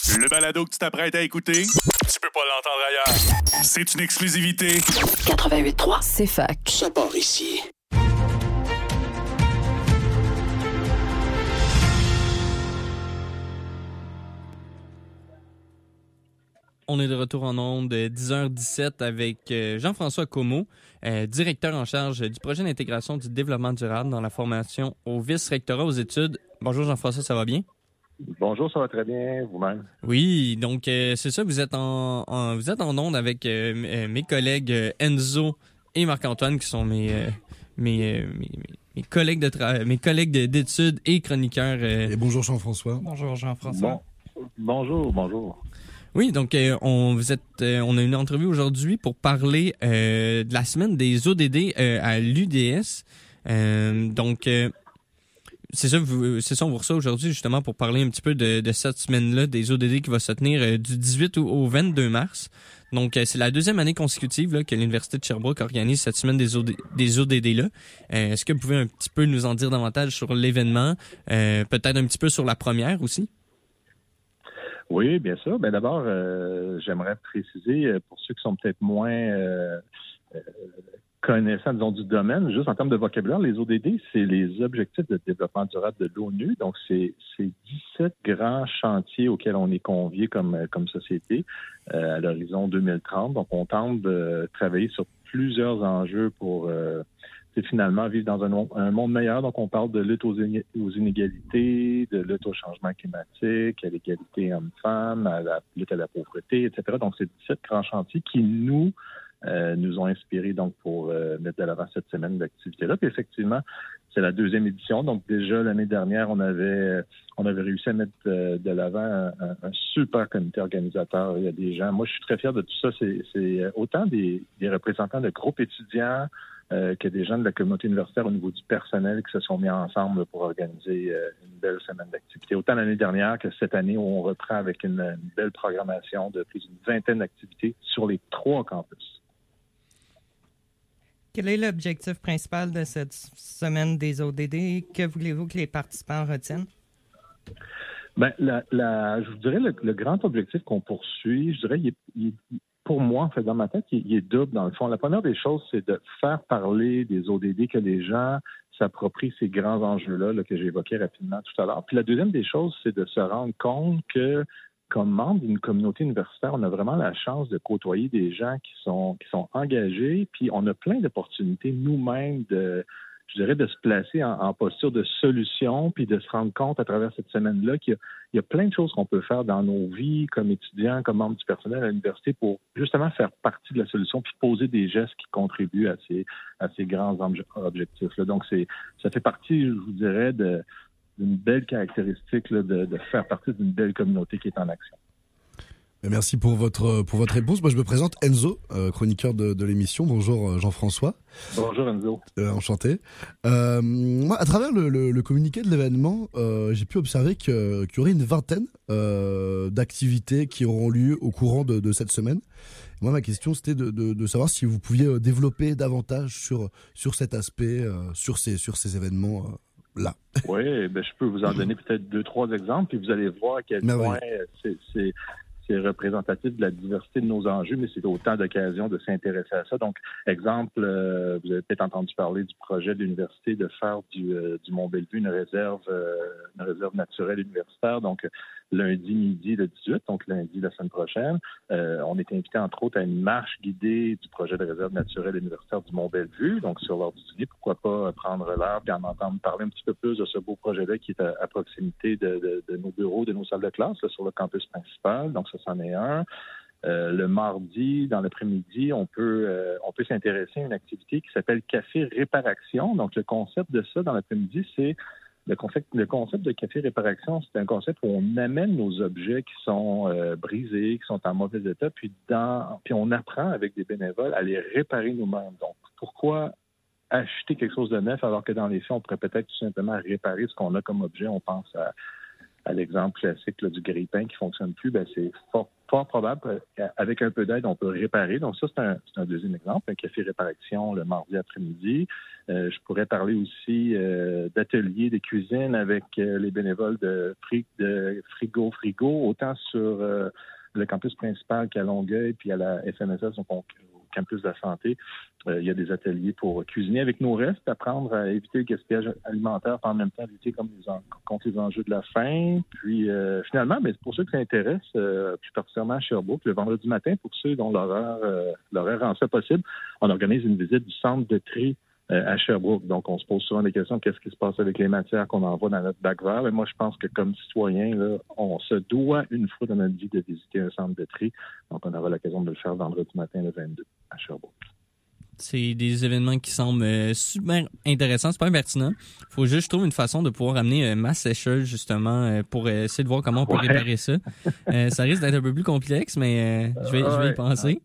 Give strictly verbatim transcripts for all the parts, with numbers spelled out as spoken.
Le balado que tu t'apprêtes à écouter, tu peux pas l'entendre ailleurs. C'est une exclusivité. quatre-vingt-huit trois, C'est fac. ça part ici. On est de retour en ondes dix heures dix-sept avec euh, Jean-François Comeau, euh, directeur en charge du projet d'intégration du développement durable dans la formation au vice-rectorat aux études. Bonjour Jean-François, ça va bien? Bonjour, ça va très bien, vous-même? Oui, donc euh, c'est ça, vous êtes en, en vous êtes en ondes avec euh, m- mes collègues euh, Enzo et Marc-Antoine qui sont mes euh, mes, euh, mes, mes, mes collègues de tra- mes collègues de- d'études et chroniqueurs. euh. Et bonjour Jean-François. Bonjour Jean-François. Bon, bonjour, bonjour. Oui, donc euh, on vous êtes euh, on a une entrevue aujourd'hui pour parler euh, de la semaine des O D D euh, à l'U D S. Euh, donc euh, c'est ça, vous, c'est ça, on vous reçoit aujourd'hui justement pour parler un petit peu de, de cette semaine-là des O D D qui va se tenir euh, du dix-huit au, au vingt-deux mars. Donc euh, c'est la deuxième année consécutive là, que l'Université de Sherbrooke organise cette semaine des, O D, des O D D-là. Euh, est-ce que vous pouvez un petit peu nous en dire davantage sur l'événement, euh, peut-être un petit peu sur la première aussi? Oui, bien sûr. Ben d'abord, euh, j'aimerais préciser, euh, pour ceux qui sont peut-être moins euh, euh, connaissants, disons, du domaine, juste en termes de vocabulaire, les O D D, c'est les objectifs de développement durable de l'ONU. Donc, c'est, c'est dix-sept grands chantiers auxquels on est conviés comme, comme société euh, à l'horizon deux mille trente. Donc, on tente de travailler sur plusieurs enjeux pour... Euh, c'est finalement vivre dans un, un monde meilleur. Donc, on parle de lutte aux, in- aux inégalités, de lutte au changement climatique, à l'égalité homme-femme, à la lutte à la pauvreté, et cetera. Donc, c'est dix-sept grands chantiers qui nous euh, nous ont inspirés donc pour euh, mettre de l'avant cette semaine d'activité-là. Puis effectivement, c'est la deuxième édition. Donc, déjà l'année dernière, on avait on avait réussi à mettre euh, de l'avant un, un, un super comité organisateur. Il y a des gens. Moi, je suis très fier de tout ça. C'est, c'est autant des, des représentants de groupes étudiants. Euh, que des gens de la communauté universitaire au niveau du personnel qui se sont mis ensemble pour organiser euh, une belle semaine d'activité. Autant l'année dernière que cette année où on reprend avec une, une belle programmation de plus d'une vingtaine d'activités sur les trois campus. Quel est l'objectif principal de cette semaine des O D D? Que voulez-vous que les participants retiennent? Ben, la, la, je vous dirais le, le grand objectif qu'on poursuit, je dirais, il est, il est, pour moi, en fait, dans ma tête, il, il est double dans le fond. La première des choses, c'est de faire parler des O D D, que les gens s'approprient ces grands enjeux-là là, que j'évoquais rapidement tout à l'heure. Puis la deuxième des choses, c'est de se rendre compte que, comme membre d'une communauté universitaire, on a vraiment la chance de côtoyer des gens qui sont qui sont engagés, puis on a plein d'opportunités nous-mêmes de je dirais, de se placer en, en posture de solution, puis de se rendre compte à travers cette semaine-là qu'il y a, il y a plein de choses qu'on peut faire dans nos vies, comme étudiants, comme membres du personnel à l'université, pour justement faire partie de la solution, puis poser des gestes qui contribuent à ces, à ces grands objectifs-là. Donc, c'est, ça fait partie, je vous dirais, de, d'une belle caractéristique là, de, de faire partie d'une belle communauté qui est en action. Merci pour votre pour votre réponse. Moi, je me présente Enzo, euh, chroniqueur de, de l'émission. Bonjour Jean-François. Bonjour Enzo. Euh, enchanté. Euh, moi, à travers le, le, le communiqué de l'événement, euh, j'ai pu observer que, qu'il y aurait une vingtaine euh, d'activités qui auront lieu au courant de, de cette semaine. Moi, ma question, c'était de, de, de savoir si vous pouviez développer davantage sur sur cet aspect, euh, sur ces sur ces événements. Euh, là. Oui, ben je peux vous en donner peut-être deux, trois exemples, puis vous allez voir à quel point c'est, c'est c'est représentatif de la diversité de nos enjeux, mais c'est autant d'occasions de s'intéresser à ça. Donc, exemple, euh, vous avez peut-être entendu parler du projet de l'université de faire du, euh, du Mont-Bellevue une réserve, euh, une réserve naturelle universitaire. Donc, lundi midi le dix-huit, donc lundi la semaine prochaine, euh, on est invité entre autres à une marche guidée du projet de réserve naturelle universitaire du Mont-Bellevue. Donc, sur l'heure du dîner, pourquoi pas prendre l'air et en entendre parler un petit peu plus de ce beau projet-là qui est à, à proximité de, de, de nos bureaux, de nos salles de classe, là, sur le campus principal. Donc, ça, c'en est un. Euh, le mardi, dans l'après-midi, on peut euh, on peut s'intéresser à une activité qui s'appelle Café Réparation. Donc, le concept de ça, dans l'après-midi, c'est le concept, le concept de Café Réparation, c'est un concept où on amène nos objets qui sont euh, brisés, qui sont en mauvais état, puis, dans, puis on apprend avec des bénévoles à les réparer nous-mêmes. Donc, pourquoi acheter quelque chose de neuf alors que dans les faits, on pourrait peut-être tout simplement réparer ce qu'on a comme objet? On pense à à l'exemple classique là, du grille-pain qui ne fonctionne plus, ben, c'est fort, fort probable qu'avec un peu d'aide, on peut réparer. Donc ça, c'est un, c'est un deuxième exemple, un café réparation le mardi après-midi. Euh, je pourrais parler aussi euh, d'ateliers de cuisine avec euh, les bénévoles de, fri- de Frigo Frigo, autant sur euh, le campus principal qu'à Longueuil, puis à la F N S S, donc on, au campus de la santé. Euh, il y a des ateliers pour cuisiner avec nos restes, apprendre à éviter le gaspillage alimentaire, puis en même temps lutter comme les en, contre les enjeux de la faim. Puis euh, finalement, ben, pour ceux qui s'intéressent, euh, plus particulièrement à Sherbrooke, le vendredi matin, pour ceux dont l'horaire, euh, l'horaire rend ça possible, on organise une visite du centre de tri euh, à Sherbrooke. Donc, on se pose souvent des questions, qu'est-ce qui se passe avec les matières qu'on envoie dans notre bac vert? Et moi, je pense que comme citoyen, là, on se doit une fois dans notre vie de visiter un centre de tri. Donc, on aura l'occasion de le faire vendredi matin le vingt-deux à Sherbrooke. C'est des événements qui semblent euh, super intéressants, super pertinents. Il faut juste que je trouve une façon de pouvoir amener euh, ma sécheuse, justement, euh, pour euh, essayer de voir comment on peut ouais. réparer ça. Euh, ça risque d'être un peu plus complexe, mais euh, je vais, ouais. je vais y penser.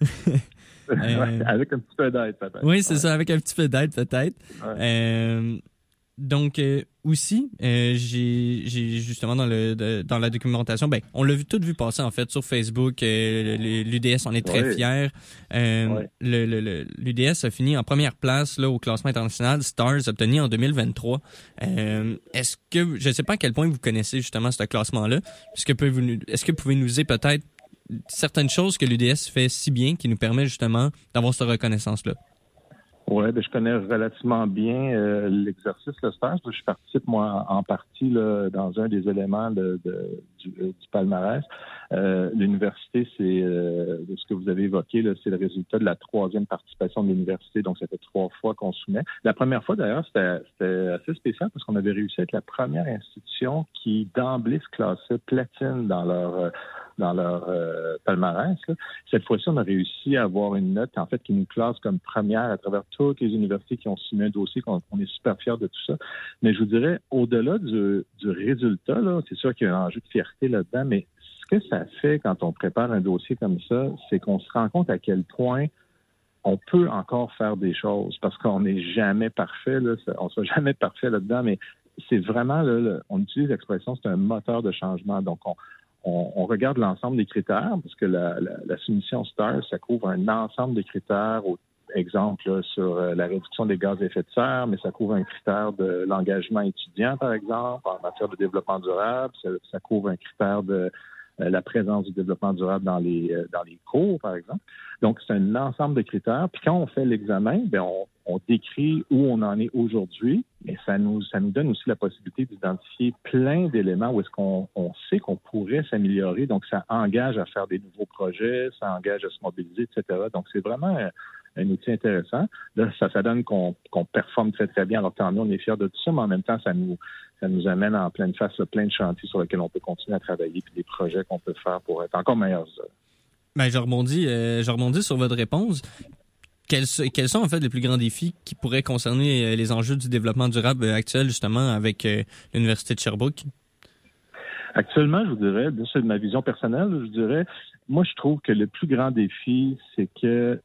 euh, avec un petit peu d'aide, peut-être. Oui, c'est ouais. ça, avec un petit peu d'aide, peut-être. Ouais. Euh, donc, euh, aussi, euh, j'ai, j'ai justement dans le de, dans la documentation, ben, on l'a vu tout vu passer en fait sur Facebook. Euh, l'U D S en est très ouais. fier. Euh, ouais. le, le, le, L'U D S a fini en première place là au classement international Stars obtenu en deux mille vingt-trois. Euh, est-ce que je ne sais pas à quel point vous connaissez justement ce classement-là. Est-ce que pouvez-vous, est-ce que vous pouvez nous dire peut-être certaines choses que l'U D S fait si bien qui nous permet justement d'avoir cette reconnaissance-là? Oui, ben, je connais relativement bien euh, l'exercice, le stage. Je participe, moi, en partie là, dans un des éléments de, de, du, du palmarès. Euh, l'université, c'est euh, de ce que vous avez évoqué, là, c'est le résultat de la troisième participation de l'université. Donc, ça fait trois fois qu'on soumet. La première fois, d'ailleurs, c'était, c'était assez spécial parce qu'on avait réussi à être la première institution qui, d'emblée, se classait platine dans leur... Euh, dans leur euh, palmarès. Là. Cette fois-ci, on a réussi à avoir une note, en fait, qui nous classe comme première à travers toutes les universités qui ont soumis un dossier, qu'on on est super fiers de tout ça. Mais je vous dirais, au-delà du, du résultat, là, c'est sûr qu'il y a un enjeu de fierté là-dedans, mais ce que ça fait quand on prépare un dossier comme ça, c'est qu'on se rend compte à quel point on peut encore faire des choses, parce qu'on n'est jamais parfait, là, on ne sera jamais parfait là-dedans, mais c'est vraiment, là, là, on utilise l'expression, c'est un moteur de changement. Donc, on On, on regarde l'ensemble des critères, parce que la, la, la soumission STAR, ça couvre un ensemble de critères, au, exemple là, sur euh, la réduction des gaz à effet de serre, mais ça couvre un critère de l'engagement étudiant, par exemple, en matière de développement durable, ça, ça couvre un critère de euh, la présence du développement durable dans les euh, dans les cours, par exemple. Donc, c'est un ensemble de critères. Puis quand on fait l'examen, bien, on, on décrit où on en est aujourd'hui, mais ça nous ça nous donne aussi la possibilité d'identifier plein d'éléments où est-ce qu'on on sait qu'on pourrait s'améliorer. Donc, ça engage à faire des nouveaux projets, ça engage à se mobiliser, et cetera. Donc, c'est vraiment un, un outil intéressant. Là, ça, ça donne qu'on, qu'on performe très, très bien. Alors, tant mieux, on est fiers de tout ça, mais en même temps, ça nous ça nous amène en pleine face là, plein de chantiers sur lesquels on peut continuer à travailler, puis des projets qu'on peut faire pour être encore meilleurs. Ben, je rebondis, euh, je rebondis sur votre réponse. Quels, quels sont en fait les plus grands défis qui pourraient concerner les enjeux du développement durable actuel, justement, avec euh, l'Université de Sherbrooke? Actuellement, je vous dirais, de ma vision personnelle, je dirais, moi, je trouve que le plus grand défi, c'est que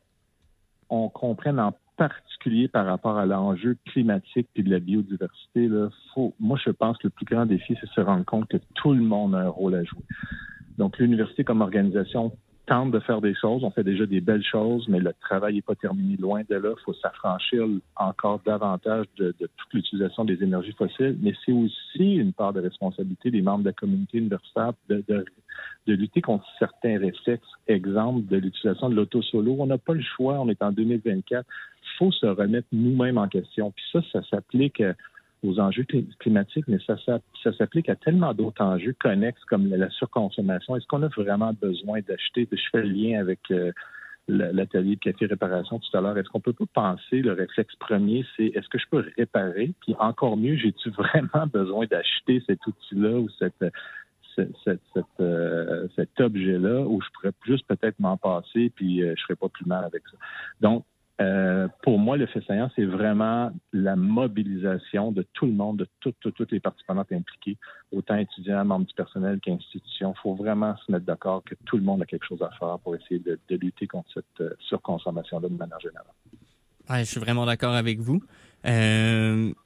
on comprenne en particulier par rapport à l'enjeu climatique et de la biodiversité. Là, faut, moi, je pense que le plus grand défi, c'est de se rendre compte que tout le monde a un rôle à jouer. Donc, l'université comme organisation tente de faire des choses, on fait déjà des belles choses, mais le travail n'est pas terminé, loin de là. Il faut s'affranchir encore davantage de, de toute l'utilisation des énergies fossiles, mais c'est aussi une part de responsabilité des membres de la communauté universitaire de, de, de lutter contre certains réflexes. Exemple de l'utilisation de l'auto-solo. On n'a pas le choix, on est en deux mille vingt-quatre. Il faut se remettre nous-mêmes en question. Puis ça, ça s'applique aux enjeux climatiques, mais ça, ça, ça s'applique à tellement d'autres enjeux connexes comme la surconsommation. Est-ce qu'on a vraiment besoin d'acheter? Je fais le lien avec euh, l'atelier de café réparation tout à l'heure. Est-ce qu'on peut pas penser, le réflexe premier, c'est est-ce que je peux réparer? Puis encore mieux, j'ai-tu vraiment besoin d'acheter cet outil-là ou cette, cette, cette, cette, euh, cet objet-là où je pourrais juste peut-être m'en passer puis euh, je serais pas plus mal avec ça? Donc, Euh, pour moi, le fait saillant, c'est vraiment la mobilisation de tout le monde, de toutes tout, toutes les participantes impliquées, autant étudiants, membres du personnel qu'institutions. Il faut vraiment se mettre d'accord que tout le monde a quelque chose à faire pour essayer de, de lutter contre cette euh, surconsommation-là de manière générale. Ouais, je suis vraiment d'accord avec vous. Euh,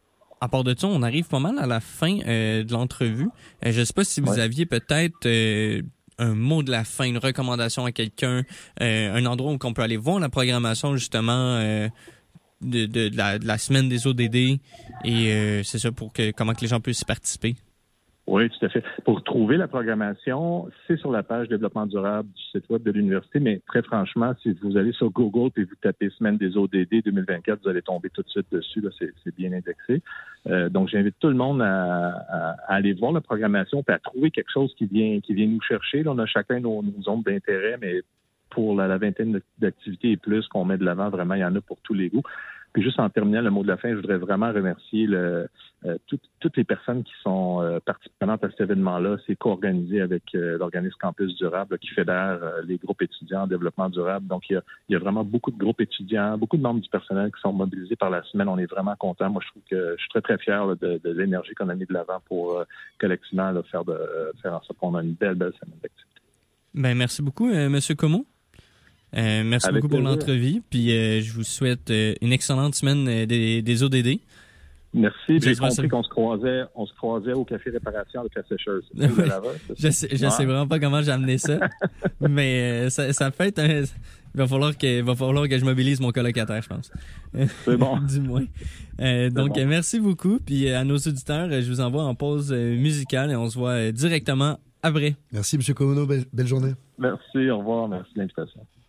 à part de ça, on arrive pas mal à la fin euh, de l'entrevue. Euh, je sais pas si vous Ouais. aviez peut-être euh, un mot de la fin, une recommandation à quelqu'un, euh, un endroit où on peut aller voir la programmation justement euh, de, de, de, la, de la semaine des O D D et euh, c'est ça pour que comment que les gens puissent y participer. Oui, tout à fait. Pour trouver la programmation, c'est sur la page développement durable du site web de l'université, mais très franchement, si vous allez sur Google et vous tapez Semaine des O D D deux mille vingt-quatre, vous allez tomber tout de suite dessus. Là, c'est, c'est bien indexé. Euh, donc, j'invite tout le monde à, à, à aller voir la programmation et à trouver quelque chose qui vient qui vient nous chercher. Là, on a chacun nos, nos zones d'intérêt, mais pour la, la vingtaine d'activités et plus qu'on met de l'avant, vraiment, il y en a pour tous les goûts. Puis juste en terminant le mot de la fin, je voudrais vraiment remercier le, euh, tout, toutes les personnes qui sont euh, participantes à cet événement-là. C'est co-organisé avec euh, l'organisme Campus Durable là, qui fédère euh, les groupes étudiants en développement durable. Donc, il y, a, il y a vraiment beaucoup de groupes étudiants, beaucoup de membres du personnel qui sont mobilisés par la semaine. On est vraiment contents. Moi, je trouve que je suis très, très fier là, de, de l'énergie qu'on a mis de l'avant pour euh, collectivement là, faire, de, euh, faire en sorte qu'on a une belle, belle semaine d'activité. Ben merci beaucoup, euh, Monsieur Como. Euh, merci Avec beaucoup pour plaisir. l'entrevue. Puis euh, je vous souhaite euh, une excellente semaine euh, des, des O D D. Merci. J'ai J'espère compris ça. qu'on se croisait, on se croisait au café réparation avec la sécheuse. Oui. C'est là-bas, c'est Je ça? sais, je Ouais. sais vraiment pas comment j'ai amené ça, mais euh, ça, ça fait un... Il va falloir que, il va falloir que je mobilise mon colocataire, je pense. C'est bon. Du moins. Euh, donc, bon. euh, merci beaucoup. Puis euh, à nos auditeurs, euh, je vous envoie en pause euh, musicale et on se voit euh, directement après. Merci, M. Komono. Belle, belle journée. Merci, au revoir. Merci de l'invitation.